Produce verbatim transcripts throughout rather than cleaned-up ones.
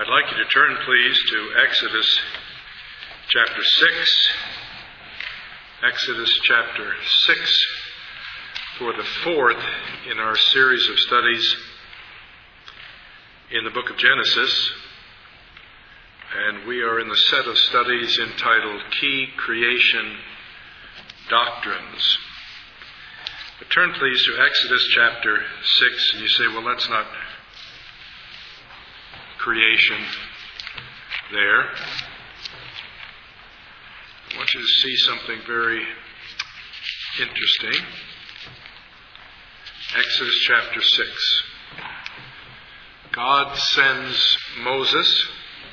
I'd like you to turn, please, to Exodus chapter six. Exodus chapter six for the fourth in our series of studies in the book of Genesis. And we are in the set of studies entitled Key Creation Doctrines. But turn, please, to Exodus chapter six. And you say, well, that's not creation there. I want you to see something very interesting. Exodus chapter six. God sends Moses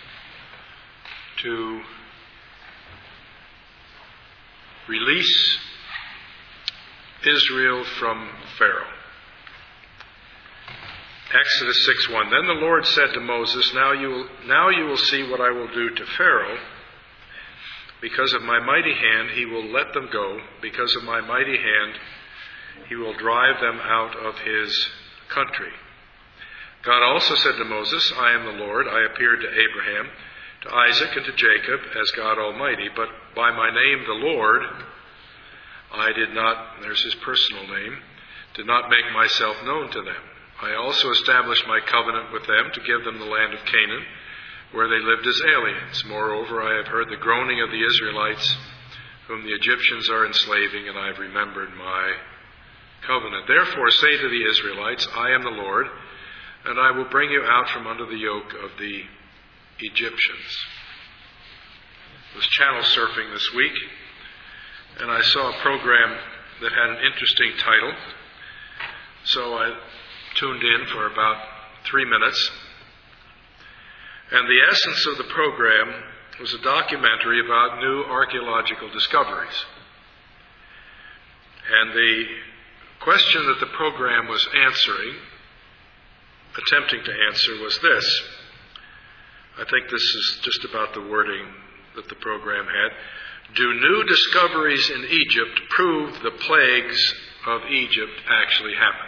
to release Israel from Pharaoh. Exodus six one. Then the Lord said to Moses, now you will, now you will see what I will do to Pharaoh. Because of my mighty hand he will let them go. Because of my mighty hand he will drive them out of his country. God also said to Moses, I am the Lord. I appeared to Abraham, to Isaac, and to Jacob as God Almighty. But by my name, the Lord, I did not, there's his personal name, did not make myself known to them. I also established my covenant with them to give them the land of Canaan, where they lived as aliens. Moreover, I have heard the groaning of the Israelites, whom the Egyptians are enslaving, and I have remembered my covenant. Therefore say to the Israelites, I am the Lord, and I will bring you out from under the yoke of the Egyptians. I was channel surfing this week, and I saw a program that had an interesting title. So I tuned in for about three minutes. And the essence of the program was a documentary about new archaeological discoveries. And the question that the program was answering, attempting to answer, was this. I think this is just about the wording that the program had. Do new discoveries in Egypt prove the plagues of Egypt actually happened?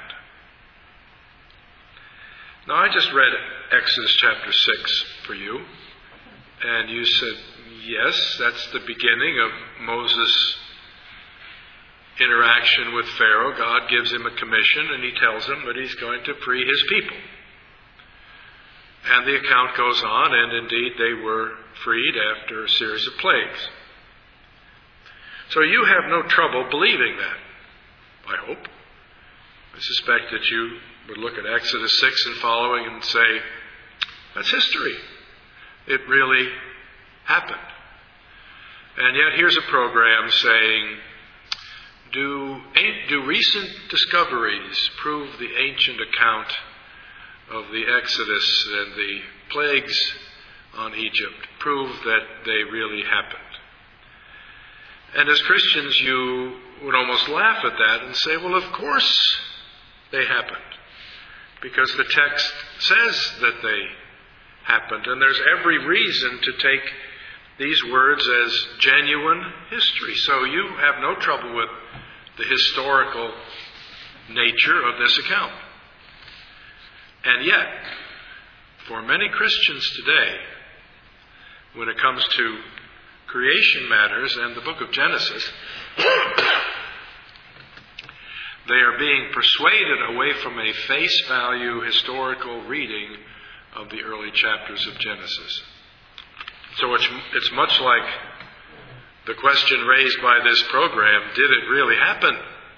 Now, I just read Exodus chapter six for you, and you said, yes, that's the beginning of Moses' interaction with Pharaoh. God gives him a commission, and he tells him that he's going to free his people. And the account goes on, and indeed they were freed after a series of plagues. So you have no trouble believing that, I hope. I suspect that you would look at Exodus six and following and say, that's history. It really happened. And yet here's a program saying, do, do recent discoveries prove the ancient account of the Exodus and the plagues on Egypt, prove that they really happened? And as Christians, you would almost laugh at that and say, well, of course they happened, because the text says that they happened, and there's every reason to take these words as genuine history. So you have no trouble with the historical nature of this account. And yet, for many Christians today, when it comes to creation matters and the book of Genesis, they are being persuaded away from a face value historical reading of the early chapters of Genesis. So it's, it's much like the question raised by this program, did it really happen?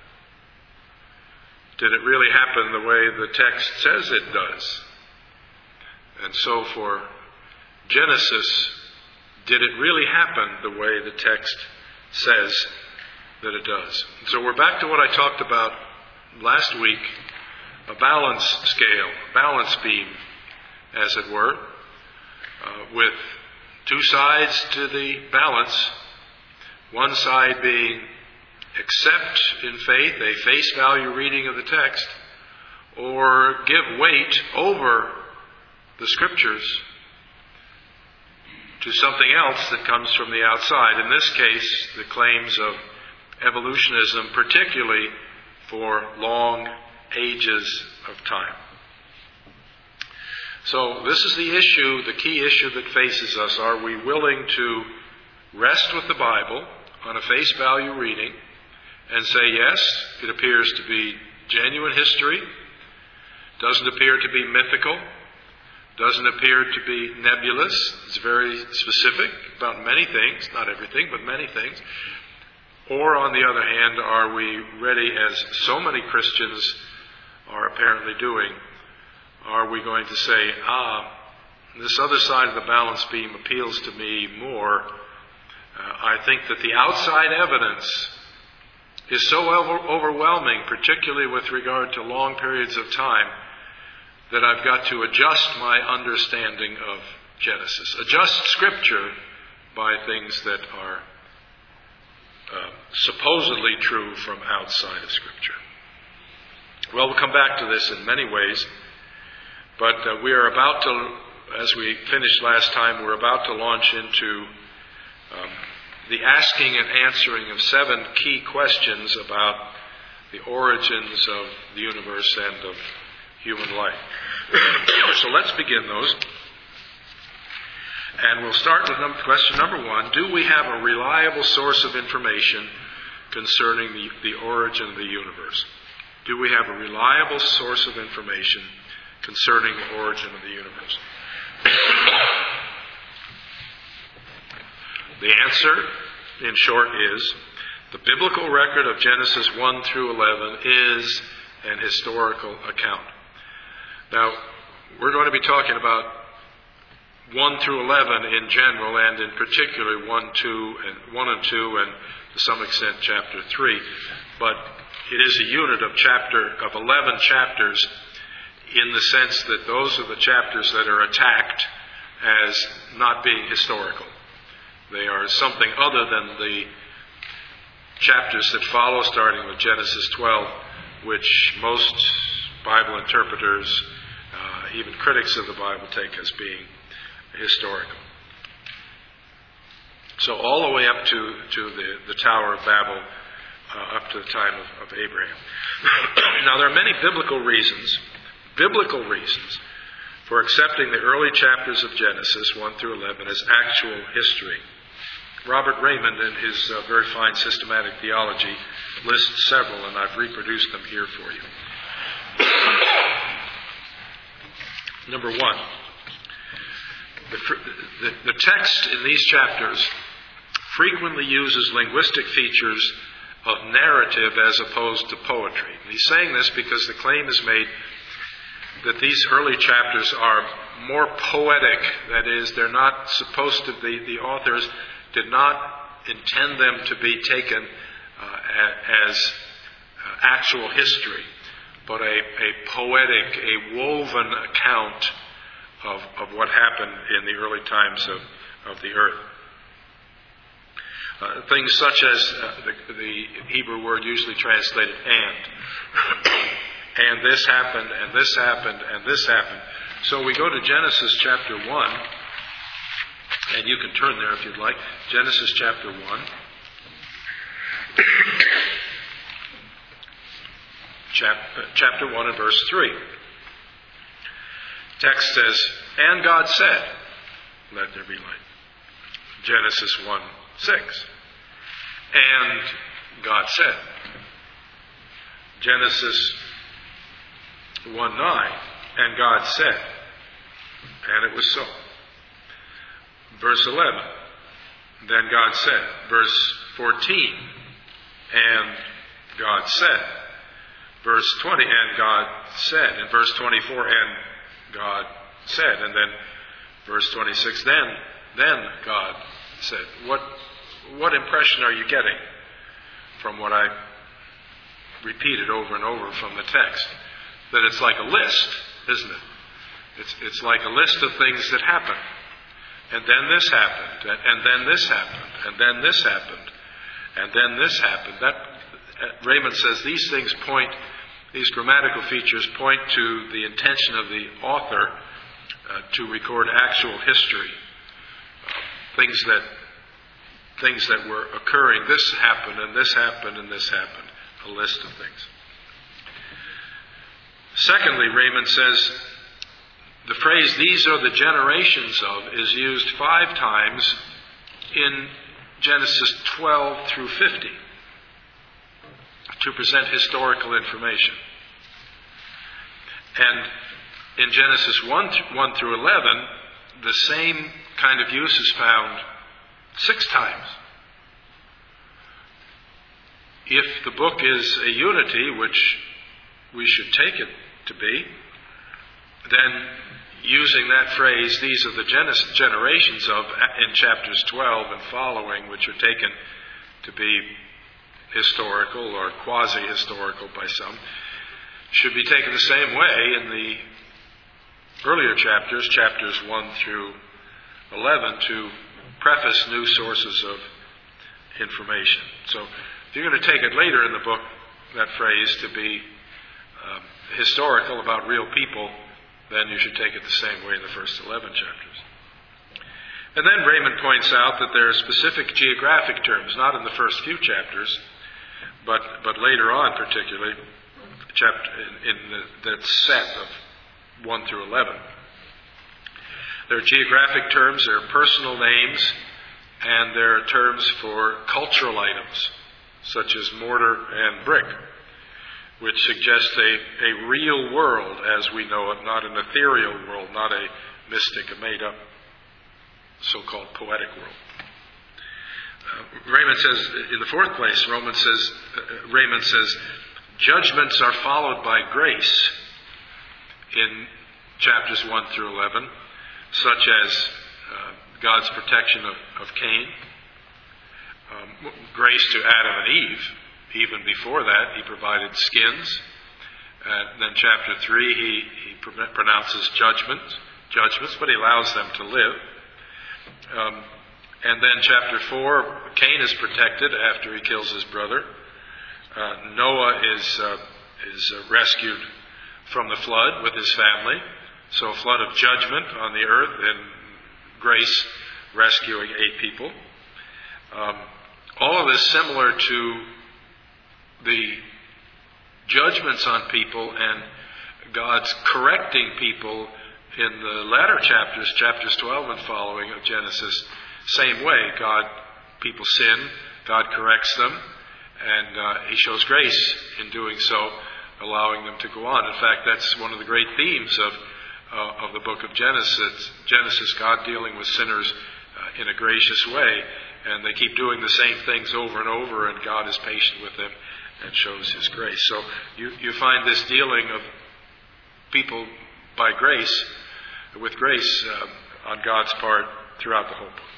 Did it really happen the way the text says it does? And so for Genesis, did it really happen the way the text says that it does? So we're back to what I talked about last week, a balance scale, balance beam, as it were, uh, with two sides to the balance, one side being accept in faith a face value reading of the text, or give weight over the Scriptures to something else that comes from the outside. In this case, the claims of evolutionism, particularly for long ages of time. So this is the issue, the key issue that faces us. Are we willing to rest with the Bible on a face value reading and say, yes, it appears to be genuine history, doesn't appear to be mythical, doesn't appear to be nebulous, it's very specific about many things, not everything, but many things. Or on the other hand, are we ready, as so many Christians are apparently doing, are we going to say, ah, this other side of the balance beam appeals to me more. Uh, I think that the outside evidence is so over- overwhelming, particularly with regard to long periods of time, that I've got to adjust my understanding of Genesis. Adjust Scripture by things that are uh, supposedly true from outside of Scripture. Well, we'll come back to this in many ways, but uh, we are about to, as we finished last time, we're about to launch into um, the asking and answering of seven key questions about the origins of the universe and of human life. So let's begin those. And we'll start with number, question number one. Do we have a reliable source of information concerning the, the origin of the universe? Do we have a reliable source of information concerning the origin of the universe? The answer, in short, is the biblical record of Genesis one through eleven is an historical account. Now, we're going to be talking about one through eleven in general, and in particular one, two, and one and two, and to some extent chapter three. But it is a unit of chapter of eleven chapters, in the sense that those are the chapters that are attacked as not being historical. They are something other than the chapters that follow, starting with Genesis twelve, which most Bible interpreters, uh, even critics of the Bible, take as being historical. So all the way up to, to the, the Tower of Babel, uh, up to the time of, of Abraham. Now, there are many biblical reasons, biblical reasons, for accepting the early chapters of Genesis one through eleven as actual history. Robert Raymond, in his uh, very fine systematic theology, lists several, and I've reproduced them here for you. Number one, the, the, the text in these chapters frequently uses linguistic features of narrative as opposed to poetry. And he's saying this because the claim is made that these early chapters are more poetic. That is, they're not supposed to be, the authors did not intend them to be taken uh, as uh, actual history, but a, a poetic, a woven account of, of what happened in the early times of, of the earth. Uh, things such as uh, the, the Hebrew word usually translated and. And this happened, and this happened, and this happened. So we go to Genesis chapter one, and you can turn there if you'd like. Genesis chapter one. Chapter, chapter one and verse three. Text says, and God said, let there be light. Genesis one six. And God said. Genesis one nine. And God said. And it was so. Verse eleven. Then God said. Verse fourteen. And God said. Verse twenty. And God said. And verse twenty-four. And God said. And then verse twenty-six. Then, then God said. What, what impression are you getting from what I repeated over and over from the text? That it's like a list, isn't it? It's, it's like a list of things that happen. And then this happened, and, and then this happened, and then this happened, and then this happened. That uh, Raymond says these things point, these grammatical features point to the intention of the author uh, to record actual history. Uh, things that things that were occurring. This happened, and this happened, and this happened. A list of things. Secondly, Raymond says the phrase, "these are the generations of," is used five times in Genesis twelve through fifty to present historical information. And in Genesis one, one through eleven, the same kind of use is found six times. If the book is a unity, which we should take it to be, then using that phrase, "these are the gener- generations of," in chapters twelve and following, which are taken to be historical or quasi-historical by some, should be taken the same way in the earlier chapters, chapters one through eleven, to preface new sources of information. So if you're going to take it later in the book, that phrase, to be um, historical about real people, then you should take it the same way in the first eleven chapters. And then Raymond points out that there are specific geographic terms, not in the first few chapters, but but later on, particularly chapter in, in the, that set of one through eleven. There are geographic terms, there are personal names, and there are terms for cultural items, such as mortar and brick, which suggest a, a real world as we know it, not an ethereal world, not a mystic, a made-up, so-called poetic world. Uh, Raymond says, in the fourth place, Roman says, uh, Raymond says, judgments are followed by grace in chapters one through eleven, such as uh, God's protection of, of Cain, um, grace to Adam and Eve. Even before that, he provided skins. And then chapter three, he, he pronounces judgments, judgments, but he allows them to live. Um, and then chapter four, Cain is protected after he kills his brother. Uh, Noah is uh, is uh, rescued from the flood with his family. So a flood of judgment on the earth and grace rescuing eight people. Um, all of this similar to the judgments on people and God's correcting people in the latter chapters, chapters twelve and following of Genesis. Same way, God, people sin, God corrects them, and uh, He shows grace in doing so, allowing them to go on. In fact, that's one of the great themes of uh, of the book of Genesis. Genesis, God dealing with sinners uh, in a gracious way, and they keep doing the same things over and over, and God is patient with them and shows His grace. So you, you find this dealing of people by grace, with grace uh, on God's part throughout the whole book.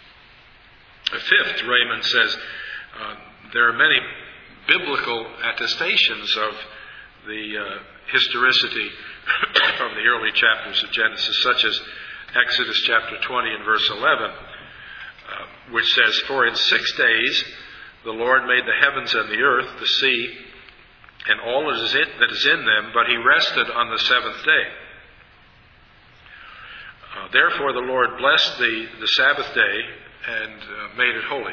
Fifth, Raymond says, uh, there are many biblical attestations of the uh, historicity from the early chapters of Genesis, such as Exodus chapter twenty and verse eleven, uh, which says, "For in six days the Lord made the heavens and the earth, the sea, and all that is in, that is in them, but He rested on the seventh day. Uh, therefore the Lord blessed the, the Sabbath day and uh, made it holy."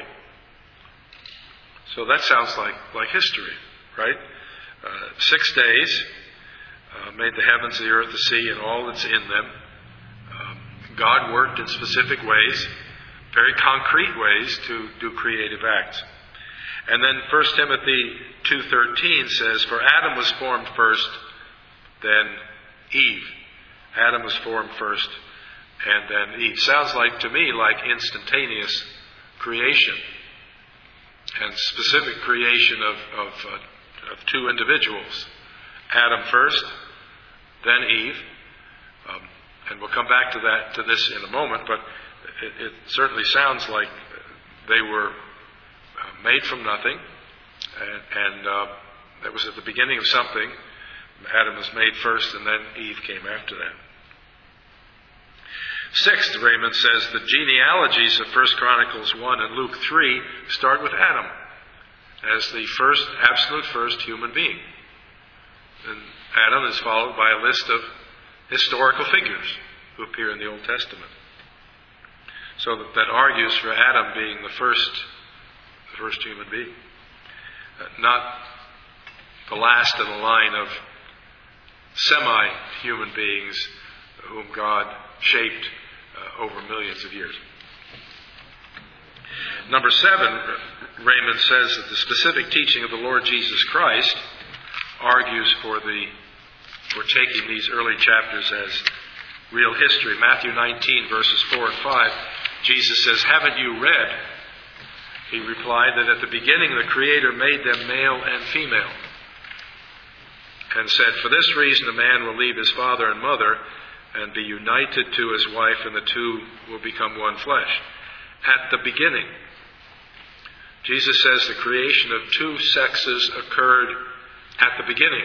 So that sounds like, like history, right? Uh, six days, uh, made the heavens, the earth, the sea, and all that's in them. Um, God worked in specific ways, very concrete ways, to do creative acts. And then First Timothy two thirteen says, "For Adam was formed first, then Eve." Adam was formed first, and then Eve. Sounds like, to me, like instantaneous creation. And specific creation of, of, uh, of two individuals. Adam first, then Eve. Um, and we'll come back to that to this in a moment, but it, it certainly sounds like they were uh, made from nothing, and, and uh, that was at the beginning of something. Adam was made first, and then Eve came after that. Sixth, Raymond says, the genealogies of First Chronicles one and Luke three start with Adam as the first, absolute first human being. And Adam is followed by a list of historical figures who appear in the Old Testament. So that, that argues for Adam being the first, the first human being. Uh, not the last in a line of semi-human beings whom God shaped uh, over millions of years. Number seven, Raymond says that the specific teaching of the Lord Jesus Christ argues for the for taking these early chapters as real history. Matthew nineteen, verses four and five, Jesus says, "Haven't you read?" He replied that at the beginning the Creator made them male and female, and said, "For this reason a man will leave his father and mother and be united to his wife, and the two will become one flesh." At the beginning. Jesus says the creation of two sexes occurred at the beginning.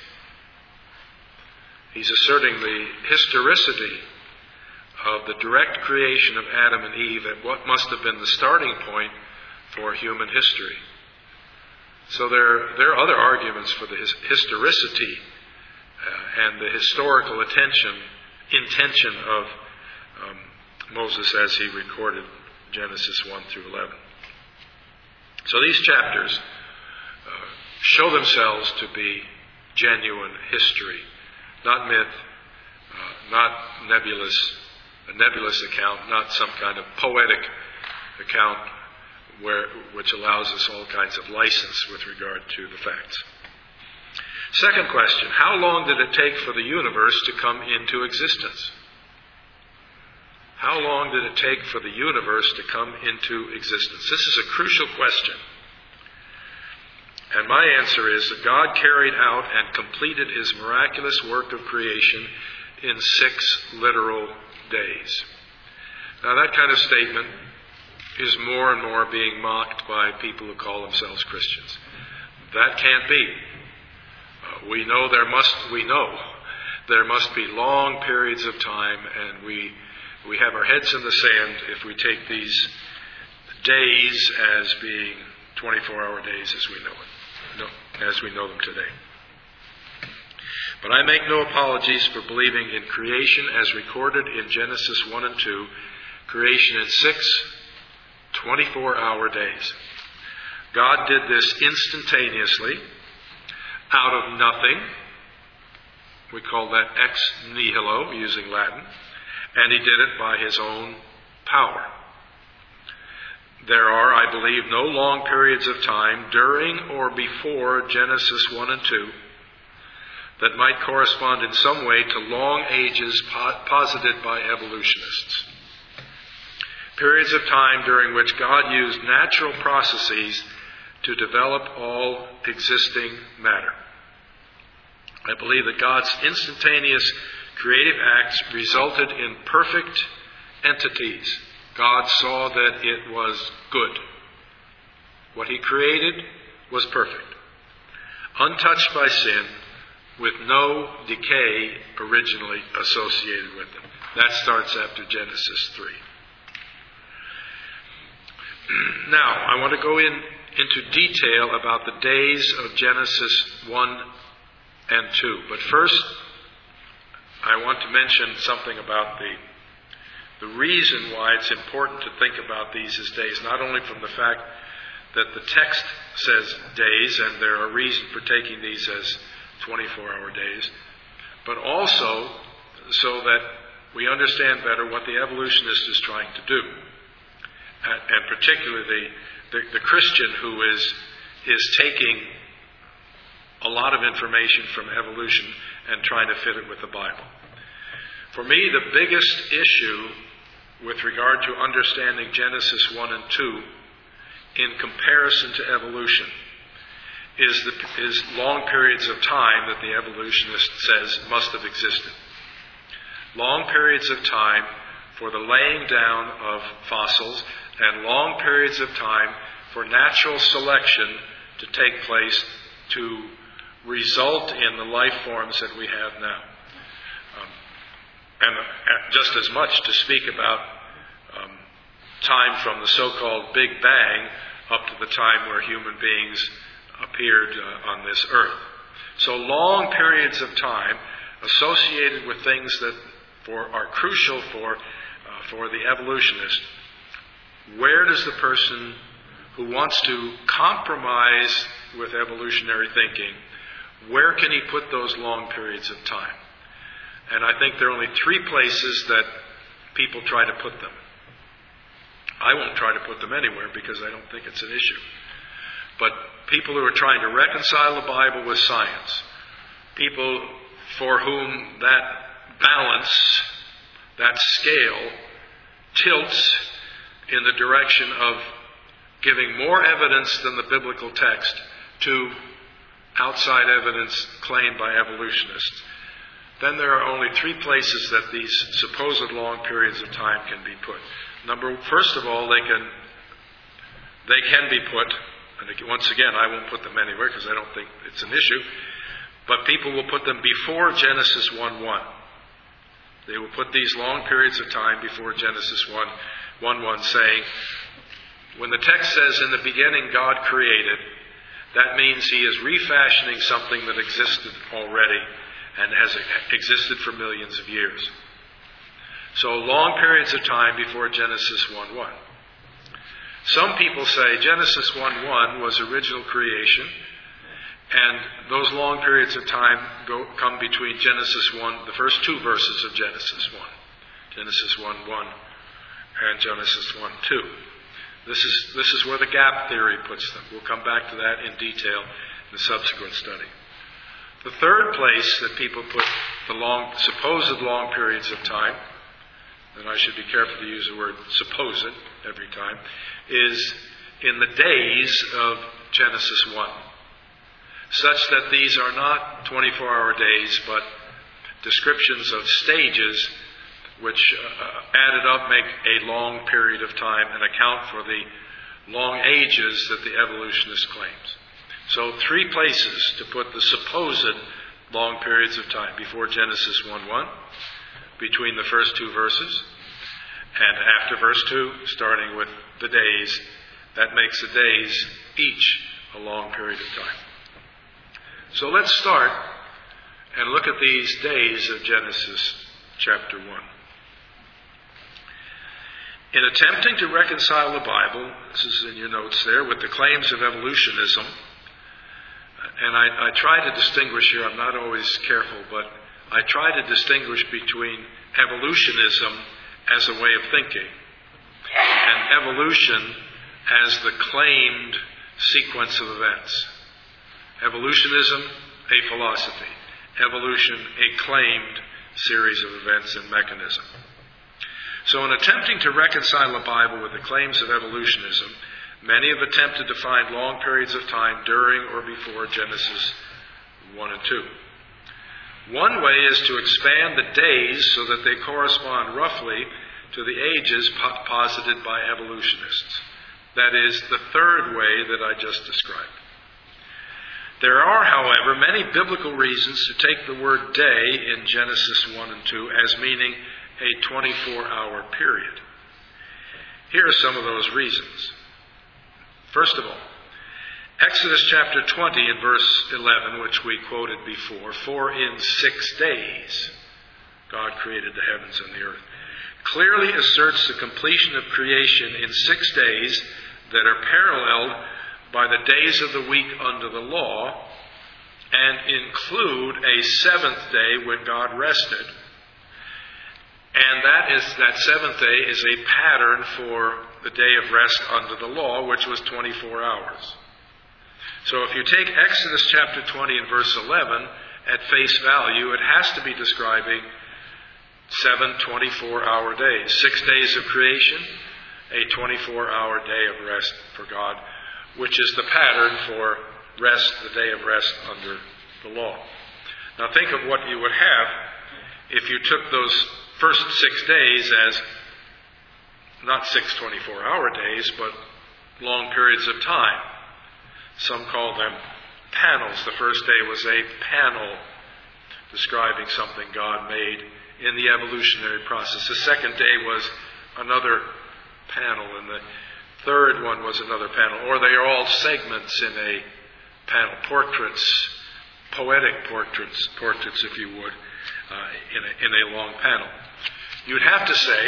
He's asserting the historicity of the direct creation of Adam and Eve at what must have been the starting point for human history. So there, there are other arguments for the his, historicity uh, and the historical attention, intention of um, Moses as he recorded Genesis one through eleven. So these chapters uh, show themselves to be genuine history, not myth, uh, not nebulous, a nebulous account, not some kind of poetic account where which allows us all kinds of license with regard to the facts. Second question, how long did it take for the universe to come into existence? How long did it take for the universe to come into existence? This is a crucial question. And my answer is that God carried out and completed his miraculous work of creation in six literal days. Now that kind of statement is more and more being mocked by people who call themselves Christians. That can't be. Uh, we know there must, we know there must be long periods of time, and we We have our heads in the sand if we take these days as being twenty-four hour days as we know it, no, as we know them today. But I make no apologies for believing in creation as recorded in Genesis one and two, creation in six twenty-four hour days. God did this instantaneously, out of nothing. We call that ex nihilo, using Latin. And he did it by his own power. There are, I believe, no long periods of time during or before Genesis one and two that might correspond in some way to long ages posited by evolutionists. Periods of time during which God used natural processes to develop all existing matter. I believe that God's instantaneous creative acts resulted in perfect entities. God saw that it was good. What he created was perfect, untouched by sin, with no decay originally associated with them. That starts after Genesis three. Now, I want to go in into detail about the days of Genesis one and two. But first, I want to mention something about the, the reason why it's important to think about these as days, not only from the fact that the text says days, and there are reasons for taking these as twenty-four hour days, but also so that we understand better what the evolutionist is trying to do. And, and particularly the, the, the Christian who is, is taking a lot of information from evolution and trying to fit it with the Bible. For me, the biggest issue with regard to understanding Genesis one and two in comparison to evolution is, the, is long periods of time that the evolutionist says must have existed. Long periods of time for the laying down of fossils, and long periods of time for natural selection to take place to result in the life forms that we have now. Um, and just as much to speak about um, time from the so-called Big Bang up to the time where human beings appeared uh, on this earth. So long periods of time associated with things that for, are crucial for, uh, for the evolutionist. Where does the person who wants to compromise with evolutionary thinking, where can he put those long periods of time? And I think there are only three places that people try to put them. I won't try to put them anywhere because I don't think it's an issue. But people who are trying to reconcile the Bible with science, people for whom that balance, that scale, tilts in the direction of giving more evidence than the biblical text to outside evidence claimed by evolutionists, then there are only three places that these supposed long periods of time can be put. Number, first of all, they can they can be put, and once again, I won't put them anywhere because I don't think it's an issue, but people will put them before Genesis one one. They will put these long periods of time before Genesis one one, saying, when the text says, in the beginning God created, that means he is refashioning something that existed already and has existed for millions of years. So long periods of time before Genesis one one. Some people say Genesis one one was original creation, and those long periods of time go, come between Genesis one, the first two verses of Genesis one, Genesis one one and Genesis one two. This is, this is where the gap theory puts them. We'll come back to that in detail in the subsequent study. The third place that people put the long, supposed long periods of time, and I should be careful to use the word supposed every time, is in the days of Genesis one. Such that these are not twenty-four hour days, but descriptions of stages which uh, added up make a long period of time and account for the long ages that the evolutionist claims. So three places to put the supposed long periods of time: before Genesis one one, between the first two verses, and after verse two, starting with the days. That makes the days each a long period of time. So let's start and look at these days of Genesis chapter one. In attempting to reconcile the Bible, this is in your notes there, with the claims of evolutionism, and I, I try to distinguish here, I'm not always careful, but I try to distinguish between evolutionism as a way of thinking and evolution as the claimed sequence of events. Evolutionism, a philosophy. Evolution, a claimed series of events and mechanism. So in attempting to reconcile the Bible with the claims of evolutionism, many have attempted to find long periods of time during or before Genesis one and two. One way is to expand the days so that they correspond roughly to the ages po- posited by evolutionists. That is, the third way that I just described. There are, however, many biblical reasons to take the word day in Genesis one and two as meaning a twenty-four hour period. Here are some of those reasons. First of all, Exodus chapter twenty and verse eleven, which we quoted before, for in six days God created the heavens and the earth, clearly asserts the completion of creation in six days that are paralleled by the days of the week under the law, and include a seventh day when God rested. And that is that seventh day is a pattern for the day of rest under the law, which was twenty-four hours. So if you take Exodus chapter twenty and verse eleven at face value, it has to be describing seven twenty-four hour days. Six days of creation, a twenty-four hour day of rest for God, which is the pattern for rest, the day of rest under the law. Now think of what you would have if you took those first six days as not six twenty-four hour days, but long periods of time. Some call them panels. The first day was a panel describing something God made in the evolutionary process. The second day was another panel, and the third one was another panel. Or they are all segments in a panel, portraits, poetic portraits, portraits if you would, uh, in, a, in a long panel. You'd have to say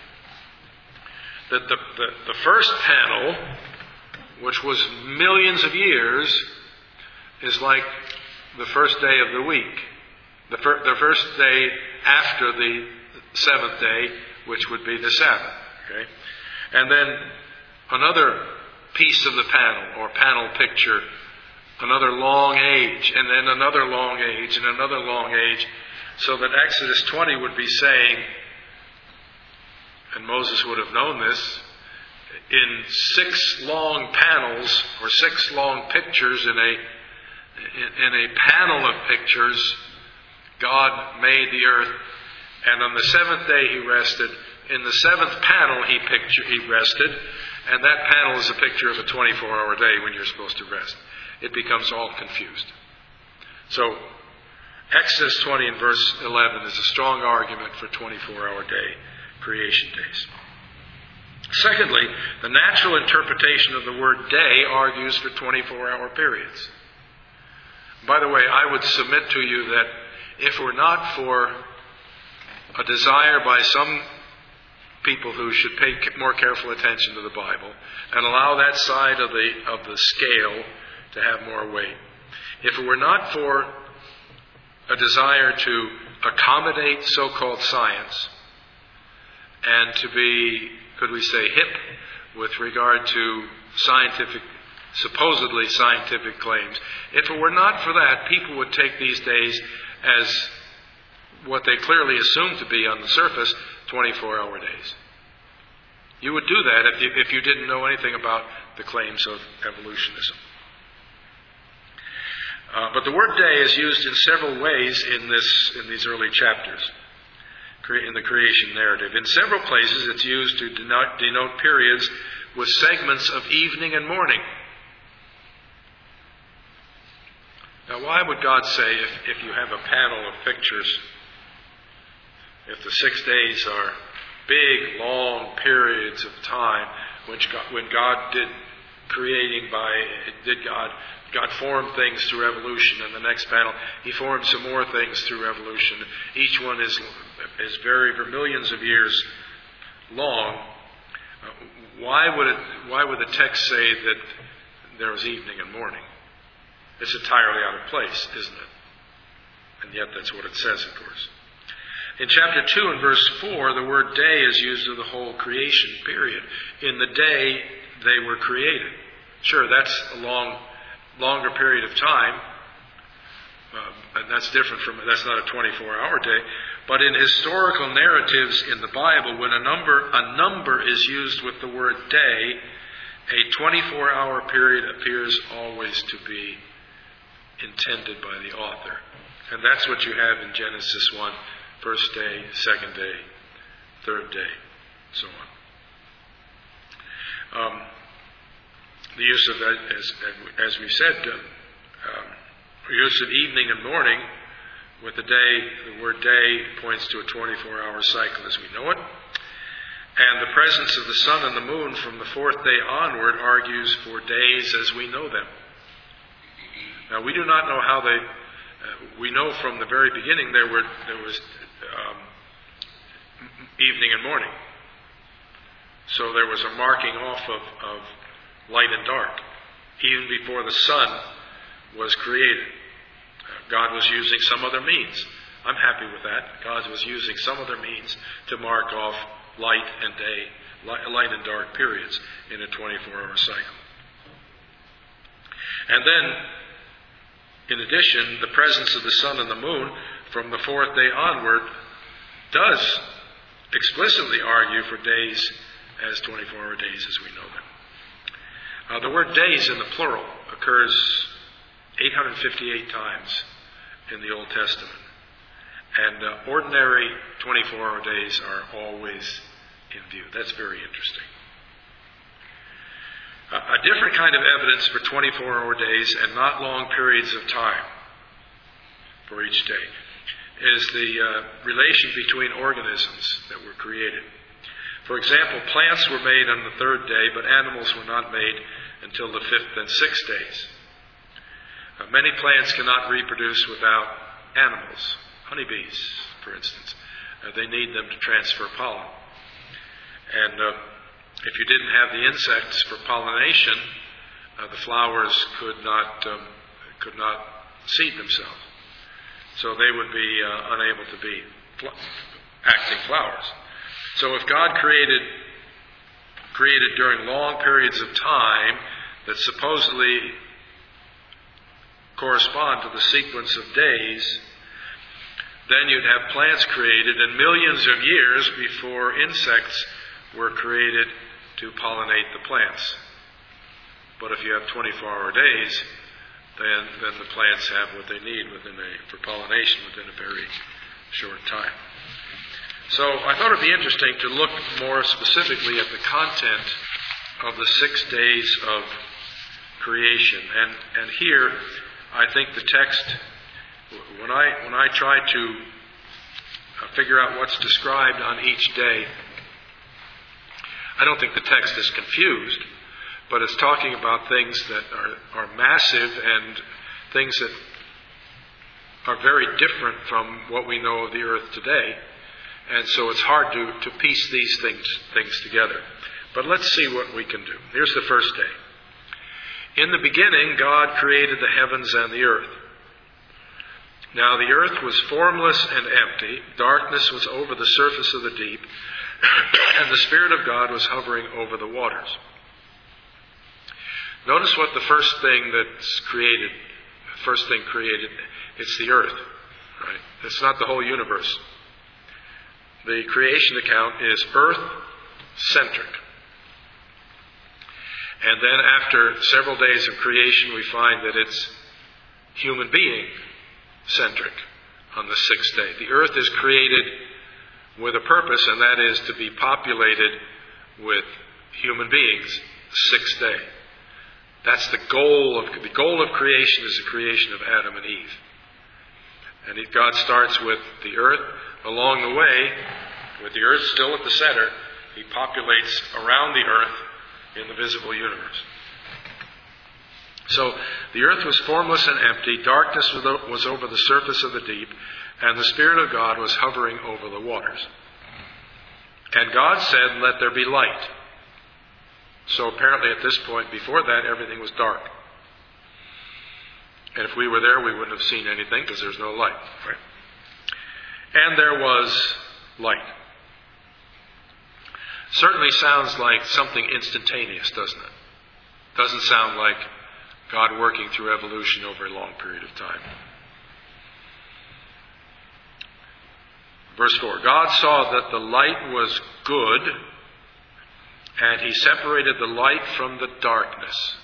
that the, the, the first panel, which was millions of years, is like the first day of the week. The, fir- the first day after the seventh day, which would be the Sabbath. Okay? And then another piece of the panel, or panel picture, another long age, and then another long age, and another long age, so that Exodus twenty would be saying, and Moses would have known this, in six long panels, or six long pictures in a in, in a panel of pictures, God made the earth, and on the seventh day He rested. In the seventh panel He picture He rested, and that panel is a picture of a twenty-four hour day when you're supposed to rest. It becomes all confused. So, Exodus twenty and verse eleven is a strong argument for twenty-four hour day creation days. Secondly, the natural interpretation of the word day argues for twenty-four hour periods. By the way, I would submit to you that if it were not for a desire by some people who should pay more careful attention to the Bible and allow that side of the of the scale to have more weight, if it were not for a desire to accommodate so-called science and to be, could we say, hip with regard to scientific, supposedly scientific claims, if it were not for that, people would take these days as what they clearly assume to be on the surface, twenty-four hour days. You would do that if you, if you didn't know anything about the claims of evolutionism. Uh, but the word day is used in several ways in this in these early chapters, in the creation narrative. In several places it's used to denote, denote periods with segments of evening and morning. Now, why would God say, if, if you have a panel of pictures, if the six days are big, long periods of time, which God, when God did creating by, did God, God formed things through evolution. In the next panel, He formed some more things through evolution. Each one is is very for millions of years long. Why would it? Why would the text say that there was evening and morning? It's entirely out of place, isn't it? And yet that's what it says, of course. In chapter two and verse four, the word day is used of the whole creation period. In the day they were created. Sure, that's a long, longer period of time. Uh, and that's different from, that's not a twenty-four hour day. But in historical narratives in the Bible, when a number, a number is used with the word day, a twenty-four hour period appears always to be intended by the author. And that's what you have in Genesis one, first day, second day, third day, so on. Um, the use of that, as, as we said, uh, um, the use of evening and morning with the day, the word day points to a twenty-four hour cycle as we know it. And the presence of the sun and the moon from the fourth day onward argues for days as we know them. Now, we do not know how they, uh, we know from the very beginning there were there was um, evening and morning. So there was a marking off of, of light and dark, even before the sun was created. Uh, God was using some other means. I'm happy with that. God was using some other means to mark off light and day, light, light and dark periods in a twenty-four hour cycle. And then, in addition, the presence of the sun and the moon from the fourth day onward does explicitly argue for days as twenty-four hour days as we know them. Uh, the word days in the plural occurs eight hundred fifty-eight times in the Old Testament. And uh, ordinary twenty-four hour days are always in view. That's very interesting. Uh, a different kind of evidence for twenty-four hour days and not long periods of time for each day is the uh, relation between organisms that were created. For example, plants were made on the third day, but animals were not made until the fifth and sixth days. Uh, many plants cannot reproduce without animals. Honeybees, for instance. Uh, they need them to transfer pollen. And uh, if you didn't have the insects for pollination, uh, the flowers could not um, could not seed themselves. So they would be uh, unable to be acting flowers. So if God created created during long periods of time that supposedly correspond to the sequence of days, then you'd have plants created in millions of years before insects were created to pollinate the plants. But if you have twenty-four hour days, then, then the plants have what they need within a, for pollination within a very short time. So I thought it would be interesting to look more specifically at the content of the six days of creation. And, and here, I think the text, when I, when I try to figure out what's described on each day, I don't think the text is confused, but it's talking about things that are, are massive and things that are very different from what we know of the earth today. And so it's hard to, to piece these things, things together. But let's see what we can do. Here's the first day. In the beginning, God created the heavens and the earth. Now the earth was formless and empty. Darkness was over the surface of the deep, and the Spirit of God was hovering over the waters. Notice what the first thing that's created, first thing created, it's the earth, right? It's not the whole universe. The creation account is earth-centric. And then after several days of creation, we find that it's human being-centric on the sixth day. The earth is created with a purpose, and that is to be populated with human beings the sixth day. That's the goal of the goal of creation is the creation of Adam and Eve. And it, God starts with the earth. Along the way, with the earth still at the center, He populates around the earth in the visible universe. So the earth was formless and empty. Darkness was over the surface of the deep, and the Spirit of God was hovering over the waters. And God said, "Let there be light." So apparently at this point, before that, everything was dark. And if we were there, we wouldn't have seen anything because there's no light. Right? And there was light. Certainly sounds like something instantaneous, doesn't it? Doesn't sound like God working through evolution over a long period of time. Verse four, God saw that the light was good, and He separated the light from the darkness.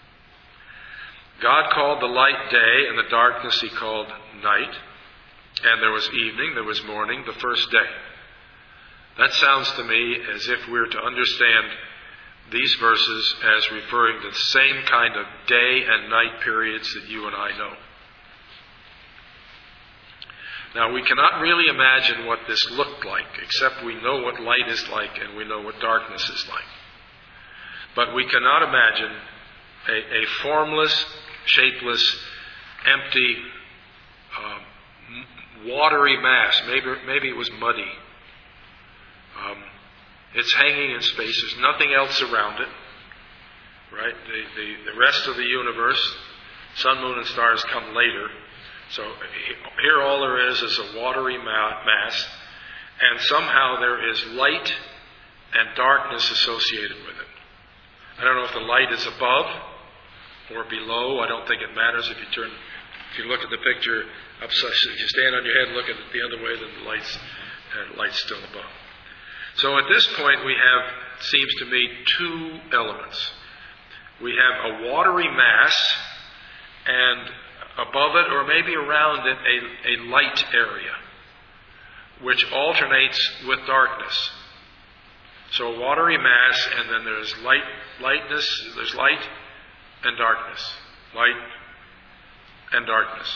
God called the light day, and the darkness He called night. And there was evening, there was morning, the first day. That sounds to me as if we're to understand these verses as referring to the same kind of day and night periods that you and I know. Now, we cannot really imagine what this looked like, except we know what light is like and we know what darkness is like. But we cannot imagine a, a formless, shapeless, empty, um, watery mass. Maybe, maybe it was muddy. Um, it's hanging in space. There's nothing else around it. Right? The, the, the rest of the universe, sun, moon, and stars come later. So here all there is is a watery mass, and somehow there is light and darkness associated with it. I don't know if the light is above or below. I don't think it matters if you turn, if you look at the picture upside, if you stand on your head and look at it the other way, then the light's, uh, light's still above. So at this point we have, seems to me, two elements. We have a watery mass, and above it, or maybe around it, a, a light area, which alternates with darkness. So a watery mass, and then there's light, lightness, there's light and darkness. Light and darkness.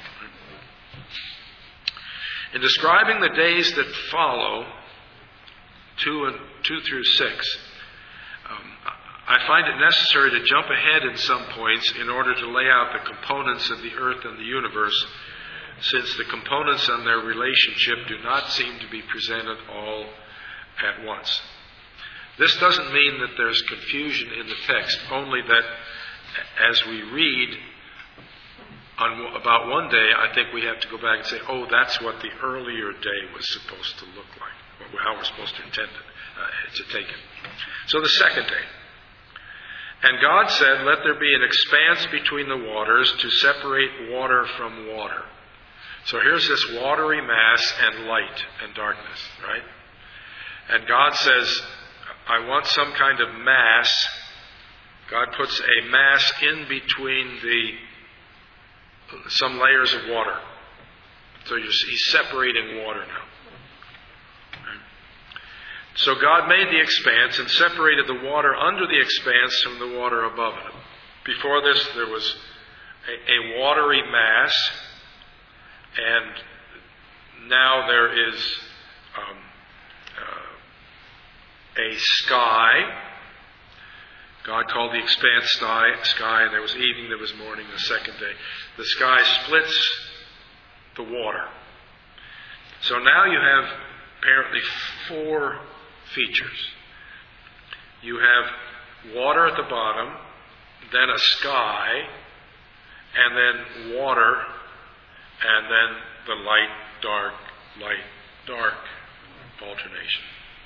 In describing the days that follow, two and two through six, um, I find it necessary to jump ahead in some points in order to lay out the components of the earth and the universe, since the components and their relationship do not seem to be presented all at once. This doesn't mean that there's confusion in the text, only that as we read on about one day, I think we have to go back and say, oh, that's what the earlier day was supposed to look like, how we're supposed to intend it, uh, to take it. So the second day. And God said, let there be an expanse between the waters to separate water from water. So here's this watery mass and light and darkness, right? And God says, I want some kind of mass. God puts a mass in between the some layers of water. So you're, He's separating water now. So God made the expanse and separated the water under the expanse from the water above it. Before this, there was a, a watery mass, and now there is um, uh, a sky. God called the expanse sky, sky, and there was evening, there was morning, the second day. The sky splits the water. So now you have apparently four features. You have water at the bottom, then a sky, and then water, and then the light, dark, light, dark alternation.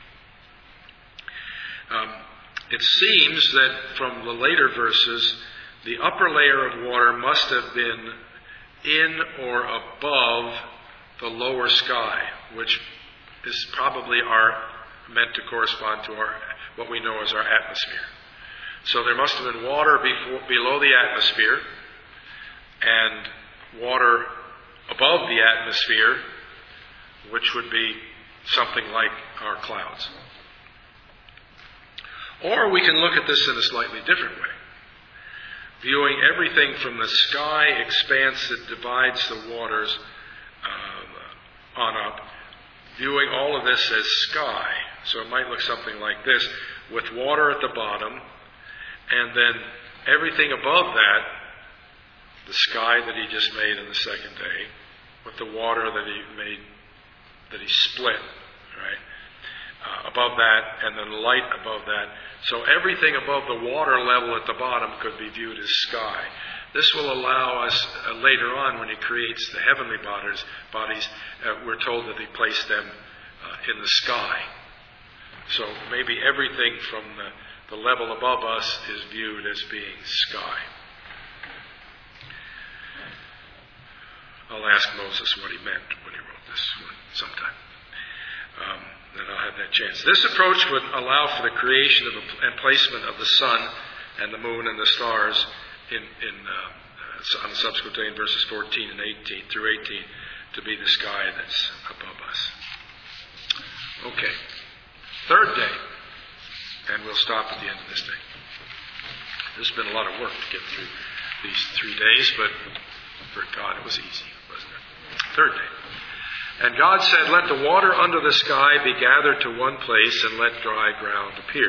Um, it seems that from the later verses, the upper layer of water must have been in or above the lower sky, which is probably our meant to correspond to our what we know as our atmosphere. So there must have been water before, below the atmosphere and water above the atmosphere, which would be something like our clouds. Or we can look at this in a slightly different way, viewing everything from the sky expanse that divides the waters uh, on up, viewing all of this as sky. So it might look something like this, with water at the bottom, and then everything above that, the sky that He just made in the second day, with the water that He made, that He split, right? Uh, above that, and then light above that. So everything above the water level at the bottom could be viewed as sky. This will allow us uh, later on, when He creates the heavenly bodies, bodies uh, we're told that He placed them uh, in the sky. So maybe everything from the, the level above us is viewed as being sky. I'll ask Moses what he meant when he wrote this sometime. Um, then I'll have that chance. This approach would allow for the creation of a, and placement of the sun and the moon and the stars in, in uh, on the subsequent day in verses fourteen and eighteen through eighteen to be the sky that's above us. Okay. Third day, and we'll stop at the end of this day. This has been a lot of work to get through these three days, but for God it was easy, wasn't it? Third day. And God said, let the water under the sky be gathered to one place, and let dry ground appear.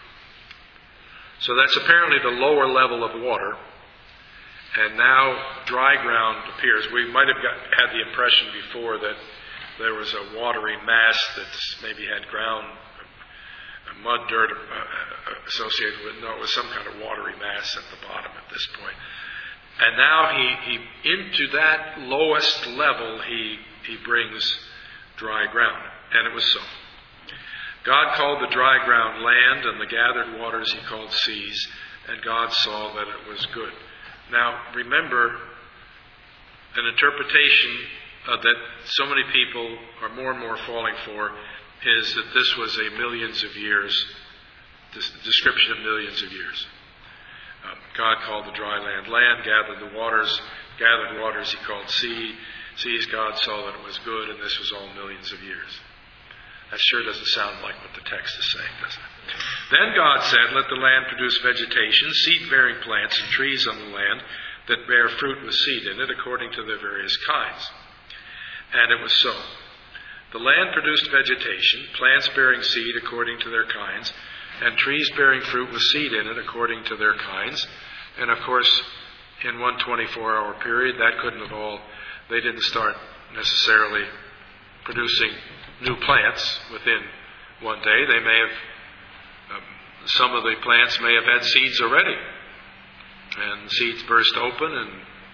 So that's apparently the lower level of water. And now dry ground appears. We might have got, had the impression before that there was a watery mass that's maybe had ground, mud, dirt uh, associated with it. No, it was some kind of watery mass at the bottom at this point. And now he, he into that lowest level, he, he brings dry ground. And it was so. God called the dry ground land, and the gathered waters He called seas, and God saw that it was good. Now, remember, an interpretation uh, that so many people are more and more falling for is that this was a millions of years, this description of millions of years. Um, God called the dry land land, gathered the waters, gathered waters He called sea, seas God saw that it was good, and this was all millions of years. That sure doesn't sound like what the text is saying, does it? Then God said, let the land produce vegetation, seed-bearing plants and trees on the land that bear fruit with seed in it, according to their various kinds. And it was so. The land produced vegetation, plants bearing seed according to their kinds, and trees bearing fruit with seed in it according to their kinds. And of course, in one twenty-four hour period, that couldn't have all, they didn't start necessarily producing new plants within one day. They may have, um, some of the plants may have had seeds already. And seeds burst open and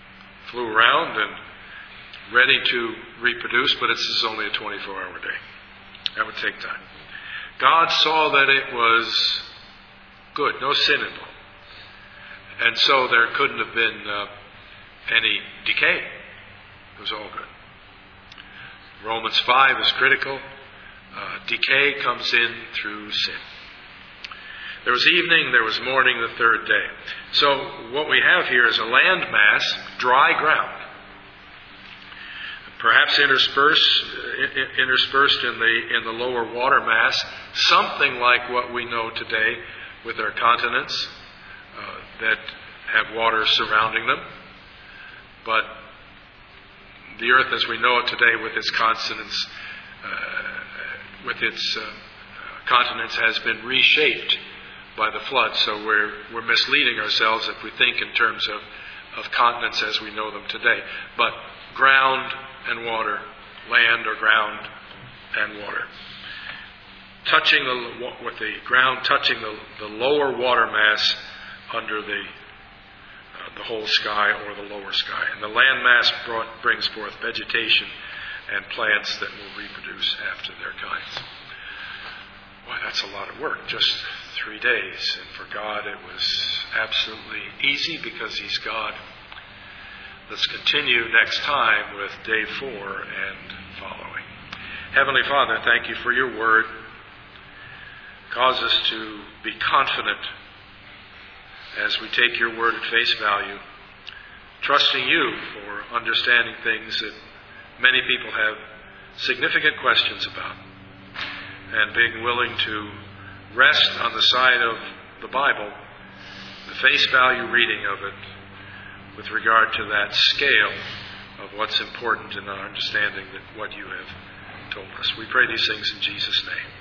flew around and ready to reproduce, but this is only a twenty-four hour day. That would take time. God saw that it was good, no sin involved. And so there couldn't have been uh, any decay. It was all good. Romans five is critical. Uh, decay comes in through sin. There was evening, there was morning the third day. So what we have here is a land mass, dry ground. Perhaps interspersed, interspersed in the in the lower water mass, something like what we know today with our continents uh, that have water surrounding them. But the earth as we know it today with its continents, uh, with its uh, continents has been reshaped by the flood. So we're we're misleading ourselves if we think in terms of, of continents as we know them today. But ground and water, land or ground and water. Touching the, with the ground touching the, the lower water mass under the uh, the whole sky or the lower sky. And the land mass brought, brings forth vegetation and plants that will reproduce after their kinds. Boy, that's a lot of work, just three days. And for God it was absolutely easy because He's God. Let's continue next time with day four and following. Heavenly Father, thank you for your word. Cause us to be confident as we take your word at face value, trusting you for understanding things that many people have significant questions about, and being willing to rest on the side of the Bible, the face value reading of it, with regard to that scale of what's important in our understanding that what you have told us. We pray these things in Jesus' name.